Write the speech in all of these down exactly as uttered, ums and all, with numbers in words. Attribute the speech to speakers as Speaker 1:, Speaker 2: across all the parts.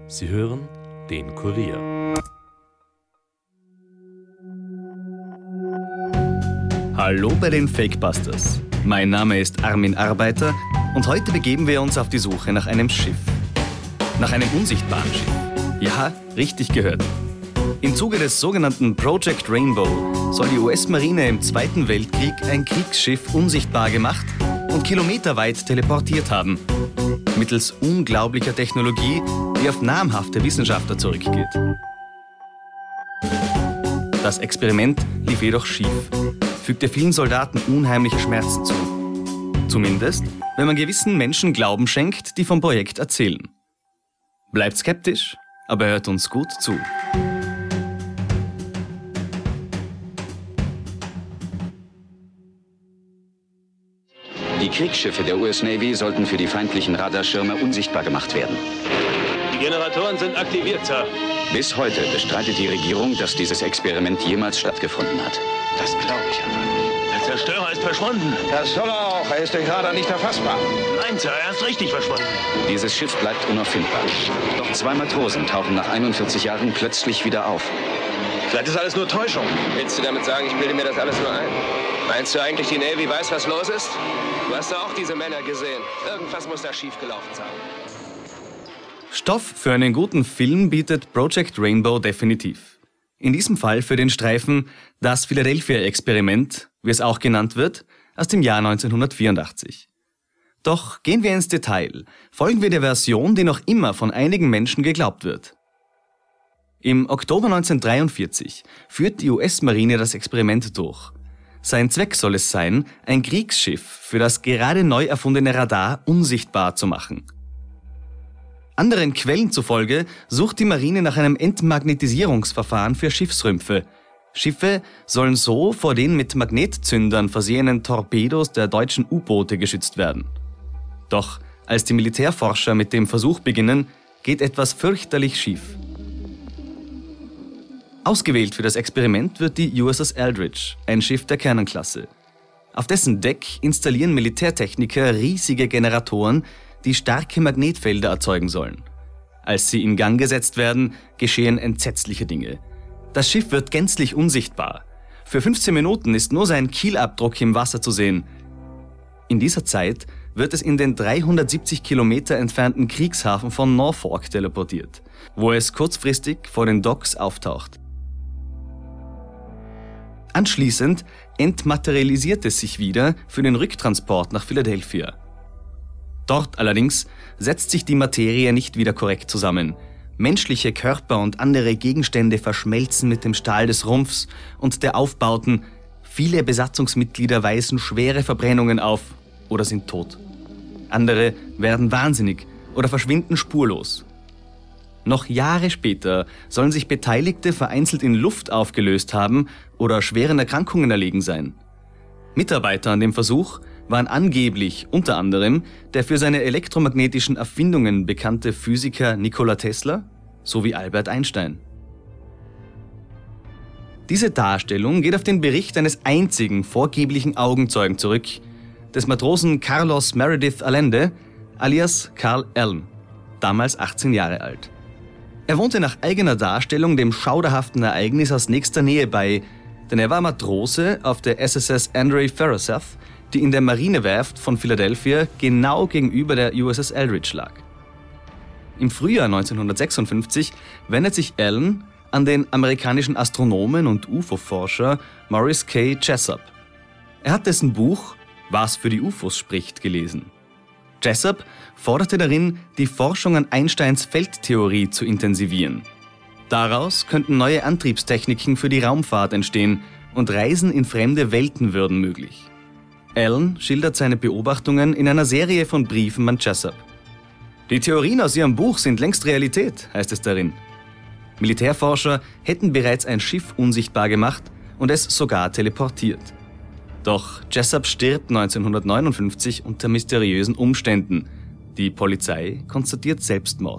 Speaker 1: Sie hören den Kurier.
Speaker 2: Hallo bei den Fakebusters. Mein Name ist Armin Arbeiter und heute begeben wir uns auf die Suche nach einem Schiff. Nach einem unsichtbaren Schiff. Ja, richtig gehört. Im Zuge des sogenannten Project Rainbow soll die U S-Marine im Zweiten Weltkrieg ein Kriegsschiff unsichtbar gemacht und kilometerweit teleportiert haben. Mittels unglaublicher Technologie, die auf namhafte Wissenschaftler zurückgeht. Das Experiment lief jedoch schief, fügte vielen Soldaten unheimliche Schmerzen zu. Zumindest, wenn man gewissen Menschen Glauben schenkt, die vom Projekt erzählen. Bleibt skeptisch, aber hört uns gut zu.
Speaker 3: Die Kriegsschiffe der U S Navy sollten für die feindlichen Radarschirme unsichtbar gemacht werden.
Speaker 4: Die Generatoren sind aktiviert, Sir.
Speaker 3: Bis heute bestreitet die Regierung, dass dieses Experiment jemals stattgefunden hat.
Speaker 4: Das glaube ich aber. Der Zerstörer ist verschwunden.
Speaker 5: Das soll er auch. Er ist durch Radar nicht erfassbar.
Speaker 4: Nein, Sir, er ist richtig verschwunden.
Speaker 3: Dieses Schiff bleibt unauffindbar. Doch zwei Matrosen tauchen nach einundvierzig Jahren plötzlich wieder auf.
Speaker 4: Vielleicht ist alles nur Täuschung.
Speaker 6: Willst du damit sagen, ich bilde mir das alles nur ein? Meinst du eigentlich, die Navy weiß, was los ist? Du hast doch auch diese Männer gesehen. Irgendwas muss da schiefgelaufen sein.
Speaker 2: Stoff für einen guten Film bietet Project Rainbow definitiv. In diesem Fall für den Streifen Das Philadelphia-Experiment, wie es auch genannt wird, aus dem Jahr neunzehnhundertvierundachtzig. Doch gehen wir ins Detail. Folgen wir der Version, die noch immer von einigen Menschen geglaubt wird. Im Oktober neunzehnhundertdreiundvierzig führt die U S-Marine das Experiment durch. Sein Zweck soll es sein, ein Kriegsschiff für das gerade neu erfundene Radar unsichtbar zu machen. Anderen Quellen zufolge sucht die Marine nach einem Entmagnetisierungsverfahren für Schiffsrümpfe. Schiffe sollen so vor den mit Magnetzündern versehenen Torpedos der deutschen U-Boote geschützt werden. Doch als die Militärforscher mit dem Versuch beginnen, geht etwas fürchterlich schief. Ausgewählt für das Experiment wird die U S S Eldridge, ein Schiff der Cannon-Klasse. Auf dessen Deck installieren Militärtechniker riesige Generatoren, die starke Magnetfelder erzeugen sollen. Als sie in Gang gesetzt werden, geschehen entsetzliche Dinge. Das Schiff wird gänzlich unsichtbar. Für fünfzehn Minuten ist nur sein Kielabdruck im Wasser zu sehen. In dieser Zeit wird es in den dreihundertsiebzig Kilometer entfernten Kriegshafen von Norfolk teleportiert, wo es kurzfristig vor den Docks auftaucht. Anschließend entmaterialisiert es sich wieder für den Rücktransport nach Philadelphia. Dort allerdings setzt sich die Materie nicht wieder korrekt zusammen. Menschliche Körper und andere Gegenstände verschmelzen mit dem Stahl des Rumpfs und der Aufbauten. Viele Besatzungsmitglieder weisen schwere Verbrennungen auf oder sind tot. Andere werden wahnsinnig oder verschwinden spurlos. Noch Jahre später sollen sich Beteiligte vereinzelt in Luft aufgelöst haben oder schweren Erkrankungen erlegen sein. Mitarbeiter an dem Versuch waren angeblich unter anderem der für seine elektromagnetischen Erfindungen bekannte Physiker Nikola Tesla sowie Albert Einstein. Diese Darstellung geht auf den Bericht eines einzigen vorgeblichen Augenzeugen zurück, des Matrosen Carlos Meredith Allende, alias Carl Allen, damals achtzehn Jahre alt. Er wohnte nach eigener Darstellung dem schauderhaften Ereignis aus nächster Nähe bei, denn er war Matrose auf der S S S Andre Ferrosath, die in der Marinewerft von Philadelphia genau gegenüber der U S S Eldridge lag. Im Frühjahr neunzehnhundertsechsundfünfzig wendet sich Allen an den amerikanischen Astronomen und U F O-Forscher Maurice K. Jessup. Er hat dessen Buch Was für die U F Os spricht gelesen. Jessup forderte darin, die Forschung an Einsteins Feldtheorie zu intensivieren. Daraus könnten neue Antriebstechniken für die Raumfahrt entstehen und Reisen in fremde Welten würden möglich. Allen schildert seine Beobachtungen in einer Serie von Briefen an Jessup. Die Theorien aus ihrem Buch sind längst Realität, heißt es darin. Militärforscher hätten bereits ein Schiff unsichtbar gemacht und es sogar teleportiert. Doch Jessup stirbt neunzehnhundertneunundfünfzig unter mysteriösen Umständen. Die Polizei konstatiert Selbstmord.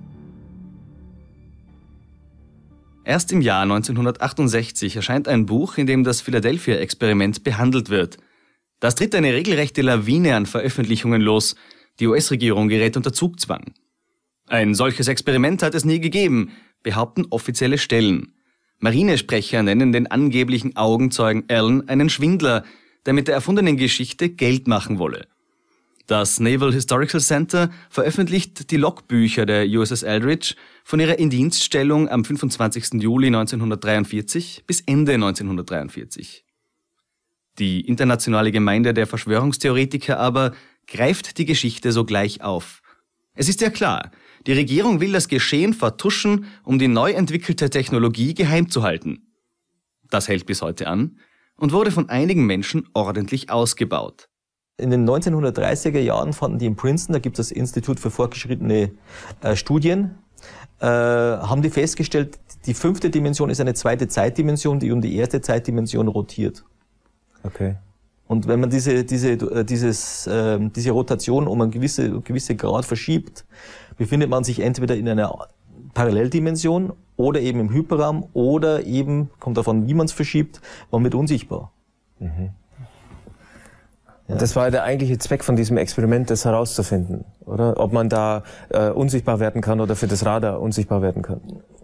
Speaker 2: Erst im Jahr neunzehnhundertachtundsechzig erscheint ein Buch, in dem das Philadelphia-Experiment behandelt wird. Das tritt eine regelrechte Lawine an Veröffentlichungen los. Die U S-Regierung gerät unter Zugzwang. Ein solches Experiment hat es nie gegeben, behaupten offizielle Stellen. Marinesprecher nennen den angeblichen Augenzeugen Allen einen Schwindler, der mit der erfundenen Geschichte Geld machen wolle. Das Naval Historical Center veröffentlicht die Logbücher der U S S Eldridge von ihrer Indienststellung am fünfundzwanzigsten Juli neunzehnhundertdreiundvierzig bis Ende neunzehnhundertdreiundvierzig. Die internationale Gemeinde der Verschwörungstheoretiker aber greift die Geschichte sogleich auf. Es ist ja klar, die Regierung will das Geschehen vertuschen, um die neu entwickelte Technologie geheim zu halten. Das hält bis heute an und wurde von einigen Menschen ordentlich ausgebaut.
Speaker 7: In den neunzehnhundertdreißiger Jahren fanden die in Princeton, da gibt es das Institut für fortgeschrittene äh, Studien, äh, haben die festgestellt, die fünfte Dimension ist eine zweite Zeitdimension, die um die erste Zeitdimension rotiert.
Speaker 8: Okay.
Speaker 7: Und wenn man diese, diese, dieses, äh, diese Rotation um einen gewissen gewisse Grad verschiebt, befindet man sich entweder in einer Paralleldimension oder eben im Hyperraum oder eben, kommt davon, wie man es verschiebt, man wird unsichtbar.
Speaker 8: Mhm. Ja. Das war der eigentliche Zweck von diesem Experiment, das herauszufinden, oder? Ob man da äh, unsichtbar werden kann oder für das Radar unsichtbar werden kann.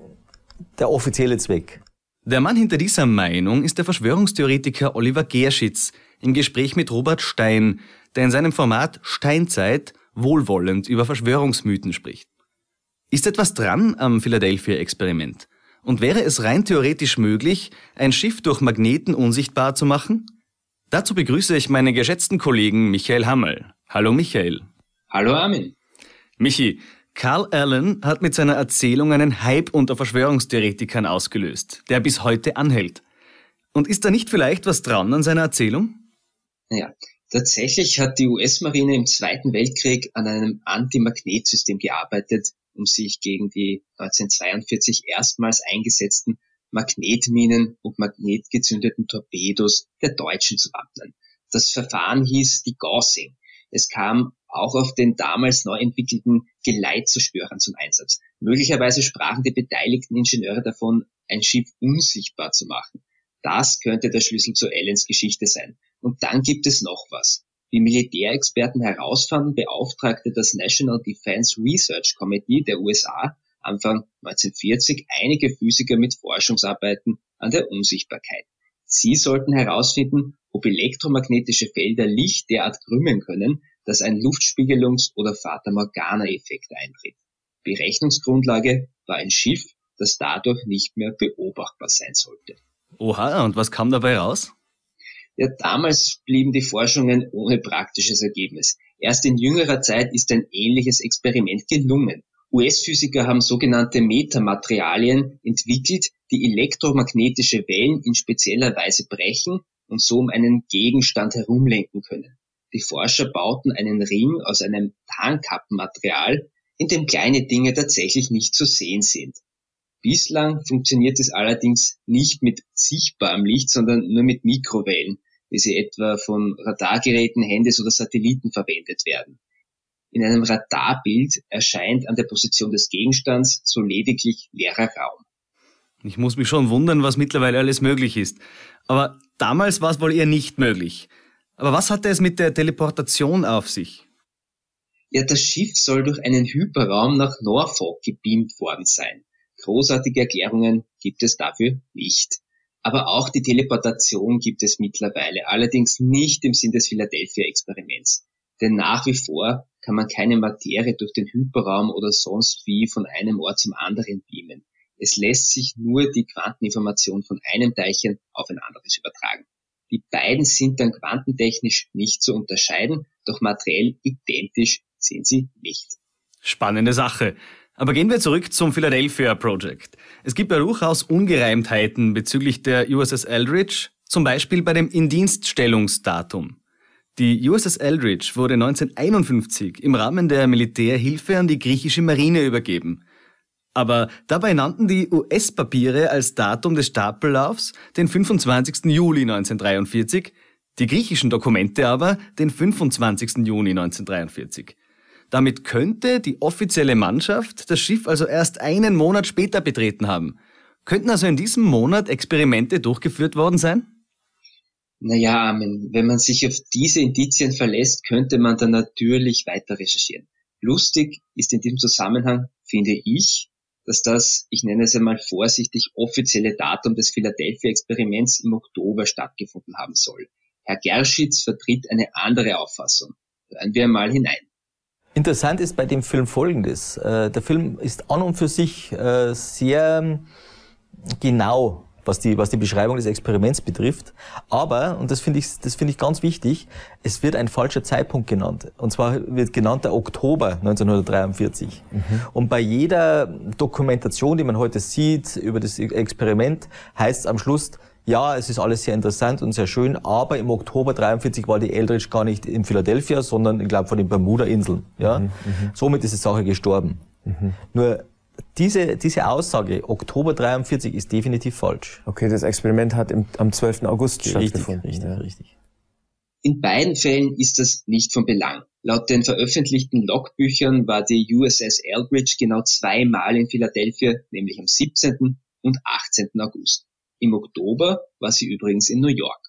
Speaker 7: Der offizielle Zweck.
Speaker 2: Der Mann hinter dieser Meinung ist der Verschwörungstheoretiker Oliver Gerschitz im Gespräch mit Robert Stein, der in seinem Format Steinzeit wohlwollend über Verschwörungsmythen spricht. Ist etwas dran am Philadelphia-Experiment? Und wäre es rein theoretisch möglich, ein Schiff durch Magneten unsichtbar zu machen? Dazu begrüße ich meinen geschätzten Kollegen Michael Hammel. Hallo Michael.
Speaker 9: Hallo Armin.
Speaker 2: Michi, Carl Allen hat mit seiner Erzählung einen Hype unter Verschwörungstheoretikern ausgelöst, der bis heute anhält. Und ist da nicht vielleicht was dran an seiner Erzählung?
Speaker 9: Ja, tatsächlich hat die U S-Marine im Zweiten Weltkrieg an einem Antimagnetsystem gearbeitet, um sich gegen die neunzehnhundertzweiundvierzig erstmals eingesetzten Magnetminen und magnetgezündeten Torpedos der Deutschen zu wappnen. Das Verfahren hieß die Gaussing. Es kam auch auf den damals neu entwickelten Geleitzerstörern zum Einsatz. Möglicherweise sprachen die beteiligten Ingenieure davon, ein Schiff unsichtbar zu machen. Das könnte der Schlüssel zu Allens Geschichte sein. Und dann gibt es noch was. Wie Militärexperten herausfanden, beauftragte das National Defense Research Committee der U S A Anfang neunzehnhundertvierzig einige Physiker mit Forschungsarbeiten an der Unsichtbarkeit. Sie sollten herausfinden, ob elektromagnetische Felder Licht derart krümmen können, dass ein Luftspiegelungs- oder Fata-Morgana-Effekt eintritt. Berechnungsgrundlage war ein Schiff, das dadurch nicht mehr beobachtbar sein sollte.
Speaker 2: Oha, und was kam dabei raus?
Speaker 9: Ja, damals blieben die Forschungen ohne praktisches Ergebnis. Erst in jüngerer Zeit ist ein ähnliches Experiment gelungen. U S-Physiker haben sogenannte Metamaterialien entwickelt, die elektromagnetische Wellen in spezieller Weise brechen und so um einen Gegenstand herumlenken können. Die Forscher bauten einen Ring aus einem Tarnkappenmaterial, in dem kleine Dinge tatsächlich nicht zu sehen sind. Bislang funktioniert es allerdings nicht mit sichtbarem Licht, sondern nur mit Mikrowellen, wie sie etwa von Radargeräten, Handys oder Satelliten verwendet werden. In einem Radarbild erscheint an der Position des Gegenstands so lediglich leerer Raum.
Speaker 2: Ich muss mich schon wundern, was mittlerweile alles möglich ist. Aber damals war es wohl eher nicht möglich. Aber was hatte es mit der Teleportation auf sich?
Speaker 9: Ja, das Schiff soll durch einen Hyperraum nach Norfolk gebeamt worden sein. Großartige Erklärungen gibt es dafür nicht. Aber auch die Teleportation gibt es mittlerweile, allerdings nicht im Sinn des Philadelphia-Experiments. Denn nach wie vor kann man keine Materie durch den Hyperraum oder sonst wie von einem Ort zum anderen beamen. Es lässt sich nur die Quanteninformation von einem Teilchen auf ein anderes übertragen. Die beiden sind dann quantentechnisch nicht zu unterscheiden, doch materiell identisch sind sie nicht.
Speaker 2: Spannende Sache. Aber gehen wir zurück zum Philadelphia Project. Es gibt ja durchaus Ungereimtheiten bezüglich der U S S Eldridge, zum Beispiel bei dem Indienststellungsdatum. Die U S S Eldridge wurde neunzehnhunderteinundfünfzig im Rahmen der Militärhilfe an die griechische Marine übergeben. Aber dabei nannten die U S-Papiere als Datum des Stapellaufs den fünfundzwanzigsten Juli neunzehnhundertdreiundvierzig, die griechischen Dokumente aber den fünfundzwanzigsten Juni neunzehnhundertdreiundvierzig. Damit könnte die offizielle Mannschaft das Schiff also erst einen Monat später betreten haben. Könnten also in diesem Monat Experimente durchgeführt worden sein?
Speaker 9: Naja, wenn man sich auf diese Indizien verlässt, könnte man dann natürlich weiter recherchieren. Lustig ist in diesem Zusammenhang, finde ich, dass das, ich nenne es einmal vorsichtig, offizielle Datum des Philadelphia-Experiments im Oktober stattgefunden haben soll. Herr Gerschitz vertritt eine andere Auffassung. Hören wir mal hinein.
Speaker 7: Interessant ist bei dem Film Folgendes. Der Film ist an und für sich sehr genau, was die, was die Beschreibung des Experiments betrifft. Aber, und das finde ich, das finde ich ganz wichtig, es wird ein falscher Zeitpunkt genannt. Und zwar wird genannt der Oktober neunzehnhundertdreiundvierzig. Mhm. Und bei jeder Dokumentation, die man heute sieht über das Experiment, heißt es am Schluss, ja, es ist alles sehr interessant und sehr schön, aber im Oktober dreiundvierzig war die Eldridge gar nicht in Philadelphia, sondern, ich glaube, von den Bermuda-Inseln. Ja? Mhm. Somit ist die Sache gestorben. Mhm. Nur, Diese, diese Aussage, Oktober dreiundvierzig, ist definitiv falsch.
Speaker 8: Okay, das Experiment hat im, am zwölften August
Speaker 7: richtig,
Speaker 8: stattgefunden.
Speaker 7: Richtig,
Speaker 8: ja.
Speaker 7: richtig.
Speaker 9: In beiden Fällen ist das nicht von Belang. Laut den veröffentlichten Logbüchern war die U S S Eldridge genau zweimal in Philadelphia, nämlich am siebzehnten und achtzehnten August. Im Oktober war sie übrigens in New York.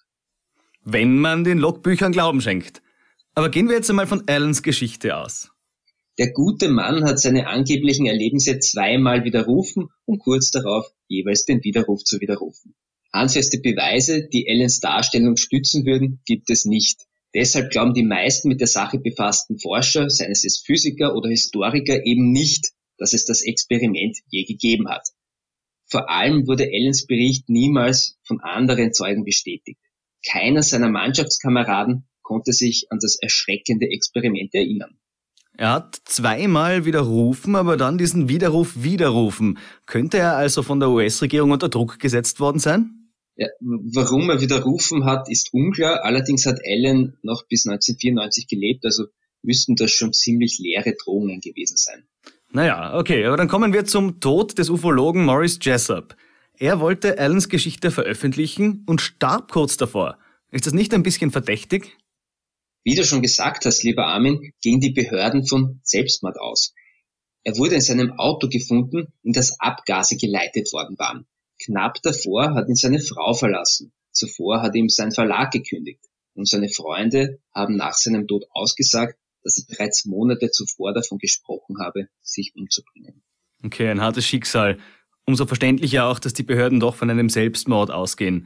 Speaker 2: Wenn man den Logbüchern Glauben schenkt. Aber gehen wir jetzt einmal von Allens Geschichte aus.
Speaker 9: Der gute Mann hat seine angeblichen Erlebnisse zweimal widerrufen, um kurz darauf jeweils den Widerruf zu widerrufen. Handfeste Beweise, die Allens Darstellung stützen würden, gibt es nicht. Deshalb glauben die meisten mit der Sache befassten Forscher, seien es jetzt Physiker oder Historiker, eben nicht, dass es das Experiment je gegeben hat. Vor allem wurde Allens Bericht niemals von anderen Zeugen bestätigt. Keiner seiner Mannschaftskameraden konnte sich an das erschreckende Experiment erinnern.
Speaker 2: Er hat zweimal widerrufen, aber dann diesen Widerruf widerrufen. Könnte er also von der U S-Regierung unter Druck gesetzt worden sein?
Speaker 9: Ja, warum er widerrufen hat, ist unklar. Allerdings hat Allen noch bis neunzehnhundertvierundneunzig gelebt, also müssten das schon ziemlich leere Drohungen gewesen sein.
Speaker 2: Naja, okay, aber dann kommen wir zum Tod des Ufologen Morris Jessup. Er wollte Allens Geschichte veröffentlichen und starb kurz davor. Ist das nicht ein bisschen verdächtig?
Speaker 9: Wie du schon gesagt hast, lieber Armin, gehen die Behörden von Selbstmord aus. Er wurde in seinem Auto gefunden, in das Abgase geleitet worden waren. Knapp davor hat ihn seine Frau verlassen. Zuvor hat ihm sein Verlag gekündigt. Und seine Freunde haben nach seinem Tod ausgesagt, dass er bereits Monate zuvor davon gesprochen habe, sich umzubringen.
Speaker 2: Okay, ein hartes Schicksal. Umso verständlicher auch, dass die Behörden doch von einem Selbstmord ausgehen.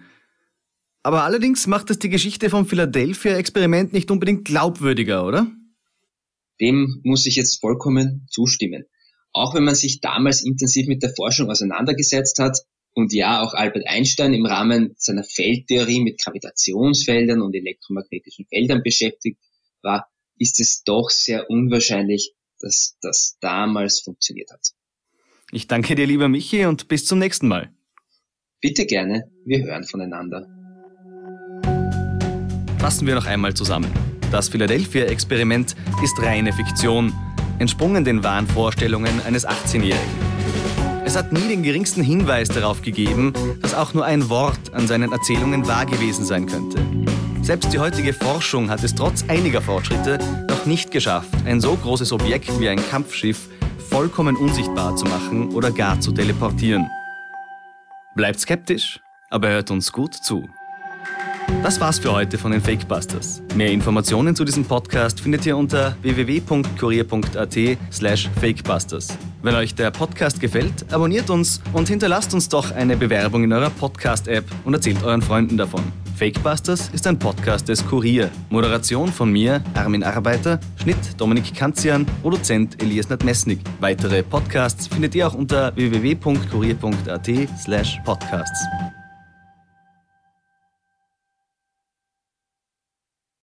Speaker 2: Aber allerdings macht das die Geschichte vom Philadelphia-Experiment nicht unbedingt glaubwürdiger, oder?
Speaker 9: Dem muss ich jetzt vollkommen zustimmen. Auch wenn man sich damals intensiv mit der Forschung auseinandergesetzt hat und ja auch Albert Einstein im Rahmen seiner Feldtheorie mit Gravitationsfeldern und elektromagnetischen Feldern beschäftigt war, ist es doch sehr unwahrscheinlich, dass das damals funktioniert hat.
Speaker 2: Ich danke dir, lieber Michi, und bis zum nächsten Mal.
Speaker 9: Bitte gerne, wir hören voneinander.
Speaker 2: Fassen wir noch einmal zusammen. Das Philadelphia-Experiment ist reine Fiktion, entsprungen den Wahnvorstellungen eines achtzehnjährigen. Es hat nie den geringsten Hinweis darauf gegeben, dass auch nur ein Wort an seinen Erzählungen wahr gewesen sein könnte. Selbst die heutige Forschung hat es trotz einiger Fortschritte noch nicht geschafft, ein so großes Objekt wie ein Kampfschiff vollkommen unsichtbar zu machen oder gar zu teleportieren. Bleibt skeptisch, aber hört uns gut zu. Das war's für heute von den Fakebusters. Mehr Informationen zu diesem Podcast findet ihr unter w w w punkt kurier punkt a t slash fakebusters. Wenn euch der Podcast gefällt, abonniert uns und hinterlasst uns doch eine Bewerbung in eurer Podcast-App und erzählt euren Freunden davon. Fakebusters ist ein Podcast des Kurier. Moderation von mir, Armin Arbeiter, Schnitt Dominik Kanzian, Produzent Elias Nadmesnik. Weitere Podcasts findet ihr auch unter w w w punkt kurier punkt a t slash podcasts.